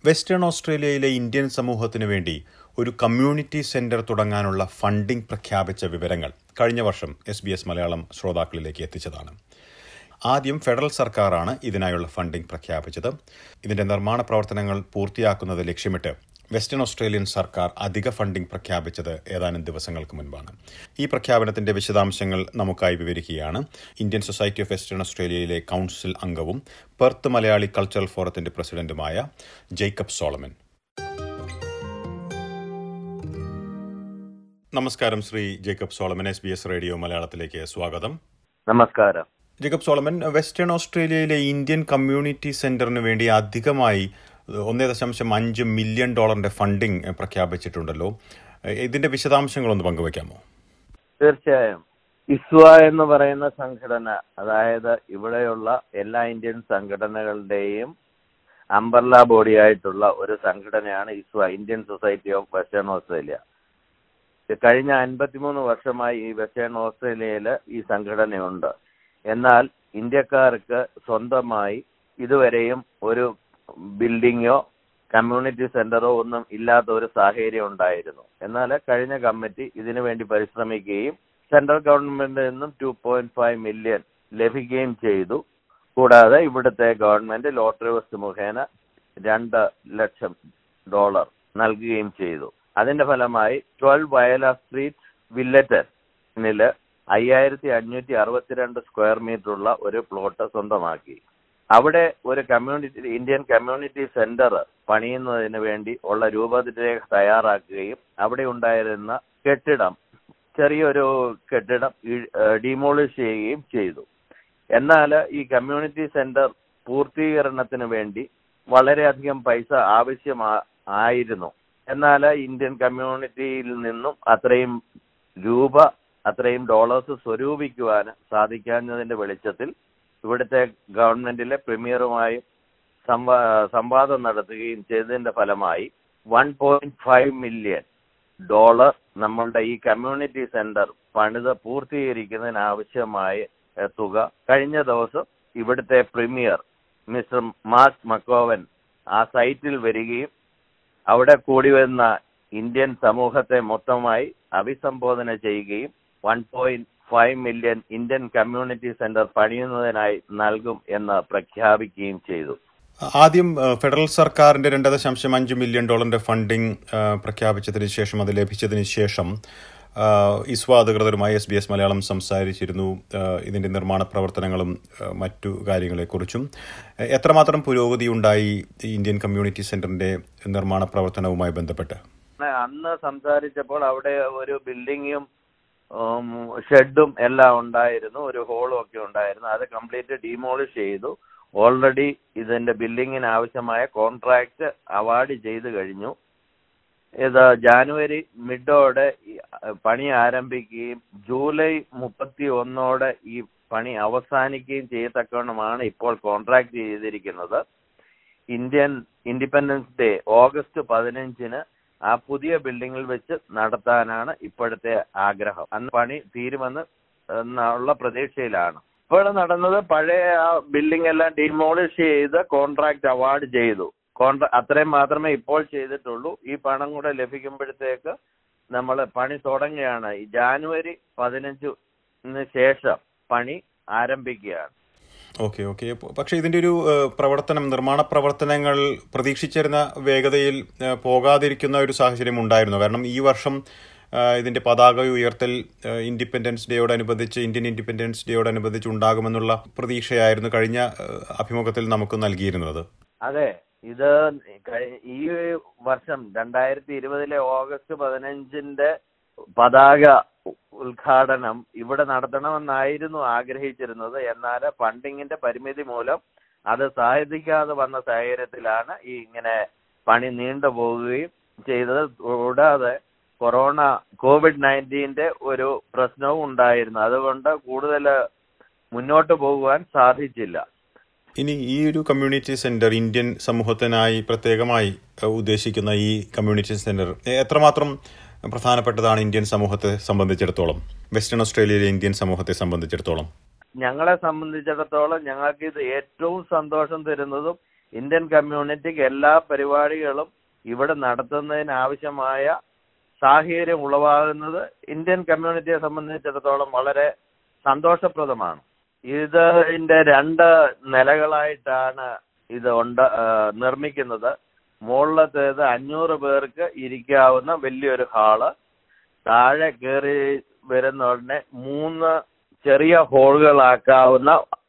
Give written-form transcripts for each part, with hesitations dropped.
Western ഓസ്ട്രേലിയയിലെ Indian സമൂഹത്തിനു വേണ്ടി ഒരു കമ്മ്യൂണിറ്റി സെന്റർ തുടങ്ങാനുള്ള ഫണ്ടിംഗ് പ്രഖ്യാപിച്ച വിവരങ്ങൾ കഴിഞ്ഞ വർഷം SBS മലയാളം ശ്രോതാക്കളിലേക്ക് എത്തിച്ചതാണ്. ആദ്യം ഫെഡറൽ സർക്കാരാണ് ഇതിനായുള്ള ഫണ്ടിംഗ് പ്രഖ്യാപിച്ചത്. ഇതിന്റെ നിർമ്മാണ പ്രവർത്തനങ്ങൾ പൂർത്തിയാക്കുന്നത് ലക്ഷ്യമിട്ട് വെസ്റ്റേൺ ഓസ്ട്രേലിയൻ സർക്കാർ അധിക ഫണ്ടിംഗ് പ്രഖ്യാപിച്ചത് ഏതാനും ദിവസങ്ങൾക്ക് മുൻപാണ്. ഈ പ്രഖ്യാപനത്തിന്റെ വിശദാംശങ്ങൾ നമുക്കായി വിവരിക്കുകയാണ് ഇന്ത്യൻ സൊസൈറ്റി ഓഫ് വെസ്റ്റേൺ ഓസ്ട്രേലിയയിലെ കൌൺസിൽ അംഗവും പെർത്ത് മലയാളി കൾച്ചറൽ ഫോറത്തിന്റെ പ്രസിഡന്റുമായ ജേക്കബ് സോളമൻ. നമസ്കാരം Shri Jacob Solomon. SBS radio മലയാളത്തിലേക്ക് സ്വാഗതം. നമസ്കാരം. ജേക്കബ് സോളമൻ, വെസ്റ്റേൺ ഓസ്ട്രേലിയയിലെ ഇന്ത്യൻ കമ്മ്യൂണിറ്റി സെന്ററിന് വേണ്ടി അധികമായി $1.5 മില്യൺ ഫണ്ടിംഗ് പ്രഖ്യാപിച്ചിട്ടുണ്ടല്ലോ. ഇതിന്റെ വിശദാംശങ്ങളൊന്ന് പങ്കുവയ്ക്കാമോ? തീർച്ചയായും. ഇസ്വ എന്ന് പറയുന്ന സംഘടന, അതായത് ഇവിടെയുള്ള എല്ലാ ഇന്ത്യൻ സംഘടനകളുടെയും അംബർല ബോഡി ആയിട്ടുള്ള ഒരു സംഘടനയാണ് ഇസ്വ, Indian society of western Australia. കഴിഞ്ഞ 53 വർഷമായി ഈ വെസ്റ്റേൺ ഓസ്ട്രേലിയയിൽ ഈ സംഘടനയുണ്ട്. എന്നാൽ ഇന്ത്യക്കാർക്ക് സ്വന്തമായി ഇതുവരെയും ഒരു ബിൽഡിങ്ങോ കമ്മ്യൂണിറ്റി സെന്ററോ ഒന്നും ഇല്ലാത്ത ഒരു സാഹചര്യം ഉണ്ടായിരുന്നു. എന്നാൽ കഴിഞ്ഞ കമ്മിറ്റി ഇതിനു വേണ്ടി പരിശ്രമിക്കുകയും സെൻട്രൽ ഗവൺമെന്റിൽ നിന്നും 2.5 മില്യൺ ലഭിക്കുകയും ചെയ്തു. കൂടാതെ ഇവിടുത്തെ ഗവൺമെന്റ് ലോട്ടറി വസ്തു മുഖേന $2 ലക്ഷം നൽകുകയും ചെയ്തു. അതിന്റെ ഫലമായി 12 വയല സ്ട്രീറ്റ് വില്ലറ്റനില് 5562 സ്ക്വയർ മീറ്റർ ഉള്ള ഒരു പ്ലോട്ട് സ്വന്തമാക്കി. അവിടെ ഒരു ഇന്ത്യൻ കമ്മ്യൂണിറ്റി സെന്റർ പണിയുന്നതിന് വേണ്ടി ഉള്ള രൂപരേഖ തയ്യാറാക്കുകയും അവിടെ ഉണ്ടായിരുന്ന ചെറിയൊരു കെട്ടിടം ഡിമോളിഷ് ചെയ്യുകയും ചെയ്തു. എന്നാൽ ഈ കമ്മ്യൂണിറ്റി സെന്റർ പൂർത്തീകരണത്തിന് വേണ്ടി വളരെയധികം പൈസ ആവശ്യമായിരുന്നു. എന്നാൽ ഇന്ത്യൻ കമ്മ്യൂണിറ്റിയിൽ നിന്നും അത്രയും ഡോളേഴ്സ് സ്വരൂപിക്കുവാൻ സാധിക്കാഞ്ഞതിന്റെ വെളിച്ചത്തിൽ ഇവിടുത്തെ ഗവൺമെന്റിലെ പ്രീമിയറുമായി സംവാദം നടത്തുകയും ചെയ്തതിന്റെ ഫലമായി $1.5 മില്യൺ നമ്മളുടെ ഈ കമ്മ്യൂണിറ്റി സെന്റർ പണിത് പൂർത്തീകരിക്കുന്നതിനാവശ്യമായ തുക കഴിഞ്ഞ ദിവസം ഇവിടുത്തെ പ്രീമിയർ മിസ്റ്റർ മാർക്ക് മക്കോവൻ ആ സൈറ്റിൽ വരികയും അവിടെ കൂടി വരുന്ന ഇന്ത്യൻ സമൂഹത്തെ മൊത്തമായി അഭിസംബോധന ചെയ്യുകയും 1.5 മില്യൺ ഇന്ത്യൻ കമ്മ്യൂണിറ്റി സെന്റർ പണിയുന്നതിനായി നൽകും എന്ന് പ്രഖ്യാപിക്കുകയും ചെയ്തു. ആദ്യം ഫെഡറൽ സർക്കാരിന്റെ $2.5 മില്യൺ ഫണ്ടിംഗ് പ്രഖ്യാപിച്ചതിന് ശേഷം, അത് ലഭിച്ചതിന് ശേഷം ഇസ്വ അധികൃതരുമായി SBS മലയാളം സംസാരിച്ചിരുന്നു ഇതിന്റെ നിർമ്മാണ പ്രവർത്തനങ്ങളും മറ്റു കാര്യങ്ങളെക്കുറിച്ചും. എത്രമാത്രം പുരോഗതി ഉണ്ടായി ഇന്ത്യൻ കമ്മ്യൂണിറ്റി സെന്ററിന്റെ നിർമ്മാണ പ്രവർത്തനവുമായി ബന്ധപ്പെട്ട്? അന്ന് സംസാരിച്ചപ്പോൾ അവിടെ ഒരു ബിൽഡിങ്ങും ഷെഡും എല്ലാം ഉണ്ടായിരുന്നു, ഒരു ഹോളും ഒക്കെ ഉണ്ടായിരുന്നു. അത് കംപ്ലീറ്റ് ഡിമോളിഷ് ചെയ്തു. ഓൾറെഡി ഇതിന്റെ ബിൽഡിങ്ങിന് ആവശ്യമായ കോൺട്രാക്ട് അവാർഡ് ചെയ്തു കഴിഞ്ഞു. ഇത് ജാനുവരി മിഡോടെ പണി ആരംഭിക്കുകയും ജൂലൈ 31 ഈ പണി അവസാനിക്കുകയും ചെയ്യത്തക്കവണ്ണമാണ് ഇപ്പോൾ കോൺട്രാക്ട് ചെയ്തിരിക്കുന്നത്. ഇൻഡിപെൻഡൻസ് ഡേ ഓഗസ്റ്റ് 15 ആ പുതിയ ബിൽഡിങ്ങിൽ വെച്ച് നടത്താനാണ് ഇപ്പോഴത്തെ ആഗ്രഹം. അന്ന് പണി തീരുമെന്ന് എന്നുള്ള പ്രതീക്ഷയിലാണ്. ഇപ്പോൾ നടന്നത് പഴയ ആ ബിൽഡിംഗ് എല്ലാം ഡിമോളിഷ് ചെയ്ത് കോൺട്രാക്ട് അവാർഡ് ചെയ്തു. അത്രയും മാത്രമേ ഇപ്പോൾ ചെയ്തിട്ടുള്ളൂ. ഈ പണം കൂടെ ലഭിക്കുമ്പോഴത്തേക്ക് നമ്മൾ പണി തുടങ്ങുകയാണ്. ഈ ജാനുവരി 15 ശേഷം പണി ആരംഭിക്കുകയാണ്. ഓക്കെ. പക്ഷെ ഇതിന്റെ ഒരു നിർമ്മാണ പ്രവർത്തനങ്ങൾ പ്രതീക്ഷിച്ചിരുന്ന വേഗതയിൽ പോകാതിരിക്കുന്ന ഒരു സാഹചര്യം ഉണ്ടായിരുന്നു. കാരണം ഈ വർഷം ഇതിന്റെ പതാക ഉയർത്തൽ ഇന്ത്യൻ ഇൻഡിപെൻഡൻസ് ഡേയോടനുബന്ധിച്ച് ഉണ്ടാകുമെന്നുള്ള പ്രതീക്ഷയായിരുന്നു കഴിഞ്ഞ അഭിമുഖത്തിൽ നമുക്ക് നൽകിയിരുന്നത്. അതെ, ഇത് ഈ വർഷം 2020 ഓഗസ്റ്റ് 15 പതാക ഉദ്ഘാടനം ഇവിടെ നടത്തണമെന്നായിരുന്നു ആഗ്രഹിച്ചിരുന്നത്. എന്നാൽ ഫണ്ടിങ്ങിന്റെ പരിമിതി മൂലം അത് സാധിക്കാതെ വന്ന സാഹചര്യത്തിലാണ് ഇങ്ങനെ പണി നീണ്ടുപോകുകയും ചെയ്തത്. കൂടാതെ COVID-19 ഒരു പ്രശ്നവും ഉണ്ടായിരുന്നു. അതുകൊണ്ട് കൂടുതൽ മുന്നോട്ട് പോകുവാൻ സാധിച്ചില്ല. ഇനി ഈ ഒരു കമ്മ്യൂണിറ്റി സെന്റർ ഇന്ത്യൻ സമൂഹത്തിനായി പ്രത്യേകമായി ഉദ്ദേശിക്കുന്ന ഈ കമ്മ്യൂണിറ്റി സെന്റർ എത്രമാത്രം പ്രധാനപ്പെട്ടതാണ് ഇന്ത്യൻ സമൂഹത്തെ സംബന്ധിച്ചിടത്തോളം, വെസ്റ്റേൺ ഓസ്ട്രേലിയയിലെ ഇന്ത്യൻ സമൂഹത്തെ സംബന്ധിച്ചിടത്തോളം? ഞങ്ങളെ സംബന്ധിച്ചിടത്തോളം ഞങ്ങൾക്ക് ഇത് ഏറ്റവും സന്തോഷം തരുന്നതും ഇന്ത്യൻ കമ്മ്യൂണിറ്റിക്ക് എല്ലാ പരിപാടികളും ഇവിടെ നടത്തുന്നതിന് ആവശ്യമായ സാഹചര്യം ഉളവാകുന്നത് ഇന്ത്യൻ കമ്മ്യൂണിറ്റിയെ സംബന്ധിച്ചിടത്തോളം വളരെ സന്തോഷപ്രദമാണ്. ഇതിന്റെ 2 നിലകളായിട്ടാണ് ഇത് നിർമ്മിക്കുന്നത്. മുകളിലത്തേത് 500 പേർക്ക് ഇരിക്കാവുന്ന വലിയൊരു ഹാള്, താഴെ കയറി വരുന്ന ഉടനെ 3 ചെറിയ ഹോളുകളാക്കാവുന്ന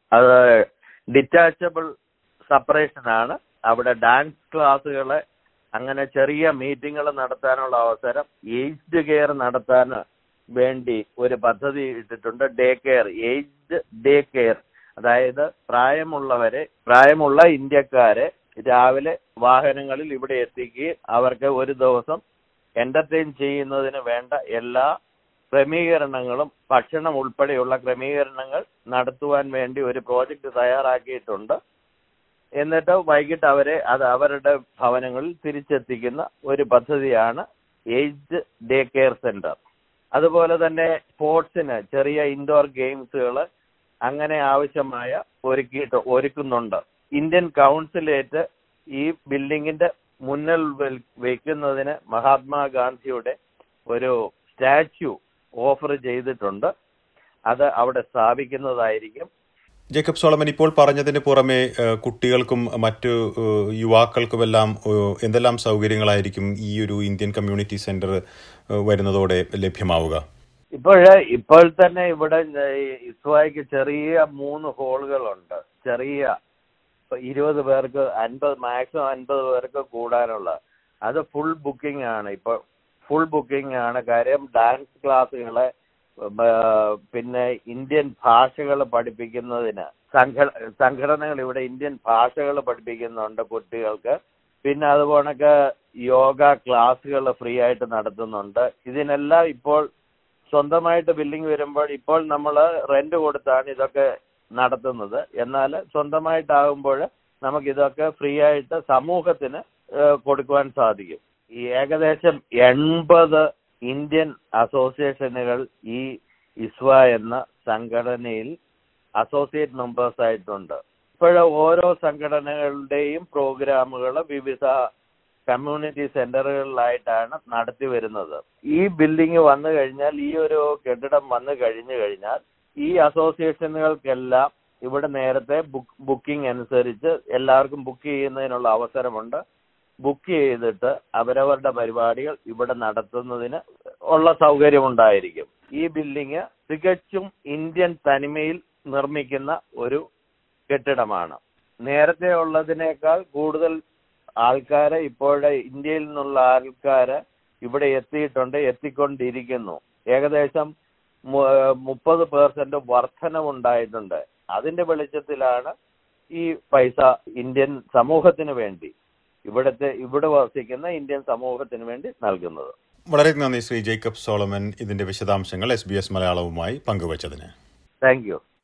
ഡിറ്റാച്ചബിൾ സെപ്പറേഷനാണ്. അവിടെ ഡാൻസ് ക്ലാസ്സുകള്, അങ്ങനെ ചെറിയ മീറ്റിങ്ങുകൾ നടത്താനുള്ള അവസരം, ഏജ്ഡ് കെയർ നടത്താൻ വേണ്ടി ഒരു പദ്ധതി ഇട്ടിട്ടുണ്ട്. ഏജ്ഡ് ഡേ കെയർ, അതായത് പ്രായമുള്ള ഇന്ത്യക്കാരെ രാവിലെ വാഹനങ്ങളിൽ ഇവിടെ എത്തിക്കുകയും അവർക്ക് ഒരു ദിവസം എന്റർടൈൻ ചെയ്യുന്നതിന് വേണ്ട എല്ലാ ക്രമീകരണങ്ങളും, ഭക്ഷണം ഉൾപ്പെടെയുള്ള ക്രമീകരണങ്ങൾ നടത്തുവാൻ വേണ്ടി ഒരു പ്രോജക്റ്റ് തയ്യാറാക്കിയിട്ടുണ്ട്. എന്നിട്ട് വൈകിട്ട് അവരുടെ ഭവനങ്ങളിൽ തിരിച്ചെത്തിക്കുന്ന ഒരു പദ്ധതിയാണ് ഏജ്ഡ് ഡേ കെയർ സെന്റർ. അതുപോലെ തന്നെ സ്പോർട്സിന് ചെറിയ ഇൻഡോർ ഗെയിംസുകൾ അങ്ങനെ ആവശ്യമായ ഒരുക്കുന്നുണ്ട്. ഇന്ത്യൻ കൗൺസിലേറ്റ് ഈ ബിൽഡിങ്ങിന്റെ മുന്നിൽ വയ്ക്കുന്നതിന് മഹാത്മാഗാന്ധിയുടെ ഒരു സ്റ്റാച്യു ഓഫർ ചെയ്തിട്ടുണ്ട്. അത് അവിടെ സ്ഥാപിക്കുന്നതായിരിക്കും. ജേക്കബ് സോളമൻ, ഇപ്പോൾ പറഞ്ഞതിന് പുറമെ കുട്ടികൾക്കും മറ്റു യുവാക്കൾക്കുമെല്ലാം എന്തെല്ലാം സൗകര്യങ്ങളായിരിക്കും ഈ ഒരു ഇന്ത്യൻ കമ്മ്യൂണിറ്റി സെന്റർ വരുന്നതോടെ ലഭ്യമാവുക? ഇപ്പോൾ തന്നെ ഇവിടെ ഇസ്വായ്ക്ക് ചെറിയ 3 ഹോളുകളുണ്ട്. ചെറിയ 20 പേർക്ക്, മാക്സിമം 50 പേർക്ക് കൂടാനുള്ള. അത് ഫുൾ ബുക്കിംഗ് ആണ്. ഇപ്പോൾ ഫുൾ ബുക്കിംഗ് ആണ്. കാര്യം ഡാൻസ് ക്ലാസ്സുകള്, പിന്നെ ഇന്ത്യൻ ഭാഷകൾ പഠിപ്പിക്കുന്നതിന് സംഘടനകൾ ഇവിടെ ഇന്ത്യൻ ഭാഷകൾ പഠിപ്പിക്കുന്നുണ്ട് കുട്ടികൾക്ക്. പിന്നെ അതുപോണക്ക് യോഗ ക്ലാസ്സുകൾ ഫ്രീ ആയിട്ട് നടത്തുന്നുണ്ട്. ഇതിനെല്ലാം ഇപ്പോൾ സ്വന്തമായിട്ട് ബില്ലിംഗ് വരുമ്പോൾ, ഇപ്പോൾ നമ്മൾ റെന്റ് കൊടുത്താണ് ഇതൊക്കെ നടത്തുന്നത്. എന്നാൽ സ്വന്തമായിട്ടാകുമ്പോൾ നമുക്കിതൊക്കെ ഫ്രീ ആയിട്ട് സമൂഹത്തിന് കൊടുക്കുവാൻ സാധിക്കും. ഈ ഏകദേശം 80 ഇന്ത്യൻ അസോസിയേഷനുകൾ ഈ ഇസ്വ എന്ന സംഘടനയിൽ അസോസിയേറ്റ് മെമ്പേഴ്സ് ആയിട്ടുണ്ട്. ഓരോ സംഘടനകളുടെയും പ്രോഗ്രാമുകൾ വിവിധ കമ്മ്യൂണിറ്റി സെന്ററുകളിലായിട്ടാണ് നടത്തി വരുന്നത്. ഈ ബിൽഡിംഗ് വന്നു കഴിഞ്ഞാൽ, ഈ ഒരു കെട്ടിടം വന്നു കഴിഞ്ഞാൽ ഈ അസോസിയേഷനുകൾക്കെല്ലാം ഇവിടെ നേരത്തെ ബുക്കിംഗ് അനുസരിച്ച് എല്ലാവർക്കും ബുക്ക് ചെയ്യുന്നതിനുള്ള അവസരമുണ്ട്. ബുക്ക് ചെയ്തിട്ട് അവരവരുടെ പരിപാടികൾ ഇവിടെ നടത്തുന്നതിന് ഉള്ള സൗകര്യമുണ്ടായിരിക്കും. ഈ ബിൽഡിംഗ് തികച്ചും ഇന്ത്യൻ തനിമയിൽ നിർമ്മിക്കുന്ന ഒരു കെട്ടിടമാണ്. നേരത്തെ ഉള്ളതിനേക്കാൾ കൂടുതൽ ആൾക്കാര് ഇപ്പോഴെ ഇന്ത്യയിൽ നിന്നുള്ള ആൾക്കാര് ഇവിടെ എത്തിക്കൊണ്ടിരിക്കുന്നു. ഏകദേശം 30% വർധനവുണ്ടായിട്ടുണ്ട്. അതിന്റെ വെളിച്ചത്തിലാണ് ഈ പൈസ ഇന്ത്യൻ സമൂഹത്തിന് വേണ്ടി, ഇവിടെ വസിക്കുന്ന ഇന്ത്യൻ സമൂഹത്തിന് വേണ്ടി നൽകുന്നത്. വളരെ നന്ദി ശ്രീ ജേക്കബ് സോളമൻ, ഇതിന്റെ വിശദാംശങ്ങൾ SBS മലയാളവുമായി പങ്കുവച്ചതിന്. Thank U.